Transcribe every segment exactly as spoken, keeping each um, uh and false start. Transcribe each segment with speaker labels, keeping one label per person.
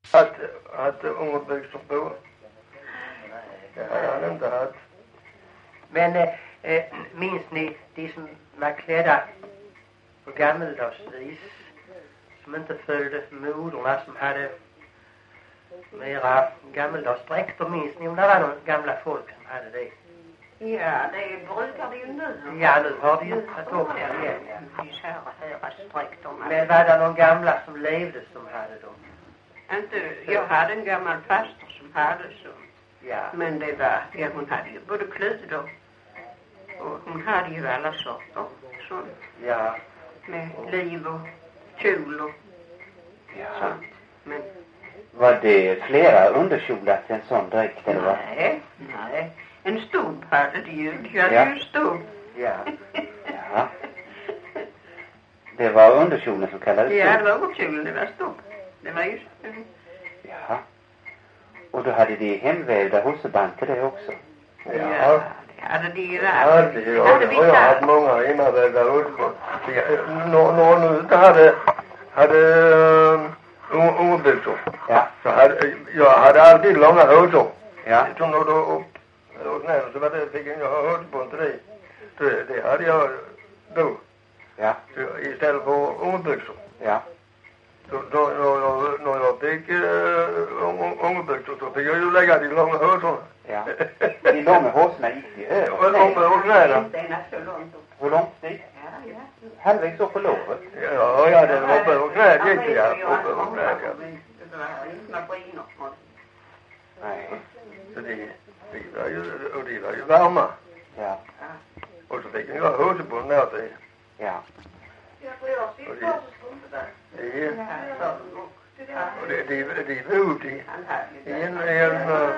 Speaker 1: Att, att underbyxor på. Det hade han inte haft.
Speaker 2: Men eh, minns ni de som var klädda på gammeldagsvis, som inte följde moderna, som hade mera gammeldags dräkter? Minns ni om det var några gamla folk som hade det?
Speaker 3: Ja, det brukar det ju nu.
Speaker 2: Ja, nu har det ju tagit upp det igen.
Speaker 3: Ja, de här herrasdräkterna.
Speaker 2: Men var det någon gamla som levde som hade dem?
Speaker 3: Inte, jag hade en gammal faster som hade så.
Speaker 2: Ja.
Speaker 3: Men det var, ja, hon hade ju både kläder och hon hade ju alla sorter. Så,
Speaker 2: Ja.
Speaker 3: med liv och kjol och
Speaker 4: Ja.
Speaker 3: sånt. Men
Speaker 4: Var det flera underkjolar till en sån dräkt eller vad?
Speaker 3: nej, nej. En stubb hade det ju. Jag hade
Speaker 4: Ja.
Speaker 3: ju en stubb.
Speaker 2: Ja.
Speaker 4: Ja. Det var underkjolen som kallades
Speaker 3: Ja, det
Speaker 4: stubb.
Speaker 3: var underkjolen, det var stubb. Det var ju...
Speaker 4: Ja. Och då hade de hemvävda husseband till det också.
Speaker 3: Ja,
Speaker 1: Ja.
Speaker 3: det hade de ju.
Speaker 1: Ja, det
Speaker 3: Det
Speaker 1: har
Speaker 3: hade
Speaker 1: jag.
Speaker 3: vi
Speaker 1: Och jag har haft
Speaker 3: där.
Speaker 1: många invandrare husband. Någon nu inte hade, hade uh, underbyxor.
Speaker 4: Ja.
Speaker 1: Så hade, jag hade alltid långa hosor.
Speaker 4: Ja.
Speaker 1: Som då då upp och knän, så var det, fick jag ha husband till det. Det, det hade jag då.
Speaker 4: Ja.
Speaker 1: Så istället för underbyxor.
Speaker 4: Ja.
Speaker 1: Så då, då, då, när jag fick uh, underbyxor så fick jag ju lägga de långa hosorna.
Speaker 4: Ja. De långa hårsorna gick de över.
Speaker 1: Och uppe och knäna.
Speaker 3: Inte ena så långt upp.
Speaker 4: Hur långt gick?
Speaker 3: Ja, ja.
Speaker 4: Halvvägs upp på låret.
Speaker 1: Ja, ja, det var uppe och knät gick det, ja. Uppe och knät, ja.
Speaker 3: Det var inte maskiner.
Speaker 4: Nej.
Speaker 1: Så de, de var ju, och de var ju varma.
Speaker 4: Ja.
Speaker 1: Och så fick jag ha hosebund där till.
Speaker 4: Ja.
Speaker 1: Och de, de, och de, de, de bodde i, i en, i en, uh,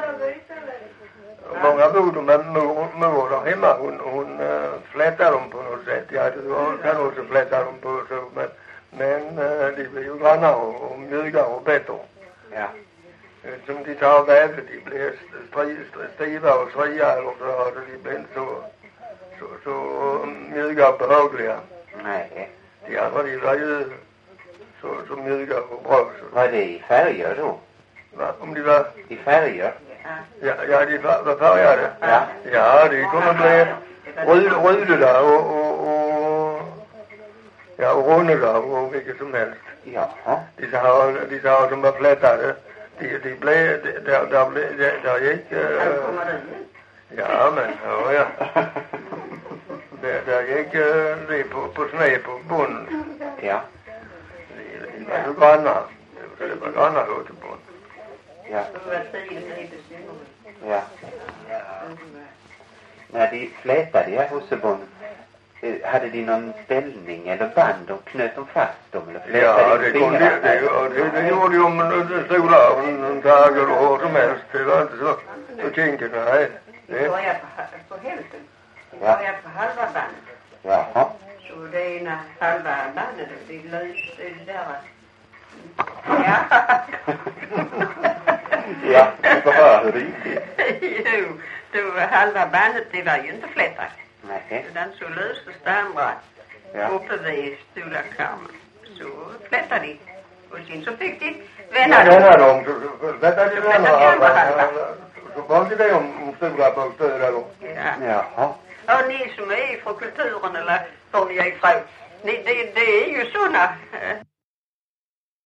Speaker 1: många bodde med mor, mor där hemma. Hon, hon uh, flättade dem på något sätt. Ja, det kan också flätta dem på så, men, men uh, de blev ju grannar och, och mjukare och bättre.
Speaker 4: Ja.
Speaker 1: Som de tar vävde, de blev stiva och fria eller så, så de blev inte så, så, så mjuka och behagliga.
Speaker 4: Nej.
Speaker 1: De andra, de var ju så, så mjuka och bra. Så.
Speaker 4: Var det i färger då?
Speaker 1: Va? Om de var,
Speaker 4: I färger?
Speaker 1: ja, ja de var, var färgade.
Speaker 4: Ja.
Speaker 1: Ja, de kunde bli röd, röda och, och, och, ja, och runda och vilket som helst.
Speaker 4: Jaha.
Speaker 1: Dessa här, dessa här som var flättade, de, de blev, de, där, där, blev, där, där gick, uh, ja men, ja, ja. Där, där gick uh, de på, på sned på bunden.
Speaker 4: Ja.
Speaker 1: De, de var ju grannar. Det var grannar ute på bunden.
Speaker 4: Ja. Ja. När de flätade ja, hussebund, hade de någon ställning eller band och knöt de fast dem? Eller flätade
Speaker 1: Ja,
Speaker 4: de
Speaker 1: det kunde
Speaker 4: fingrarna?
Speaker 1: det, det, det gjorde ju om en stolar och en, en tag eller hur som helst. Det var inte så, så kinkigt, nej.
Speaker 3: Vi började på, på hälften. Vi
Speaker 4: Ja.
Speaker 3: började på halva bandet.
Speaker 4: Jaha.
Speaker 3: Så det ena halva bandet, det lyste det där. Ja.
Speaker 4: Ja, vi får höra hur det gick till.
Speaker 3: Jo, då halva bandet, det var ju inte flättat.
Speaker 4: Nej.
Speaker 3: Utan så löstes det andra
Speaker 4: Ja.
Speaker 3: uppe vid stolarkarmen. Så flättade de. Och sen så fick de
Speaker 1: Ja,
Speaker 3: vända
Speaker 1: det
Speaker 3: dem.
Speaker 1: är de. Så detta är det andra. Så valde de om stora bokstäver eller?
Speaker 3: Ja.
Speaker 4: Jaha.
Speaker 3: Och ni som är från kulturen eller var ni är ifrån, ni, det, det är ju såna.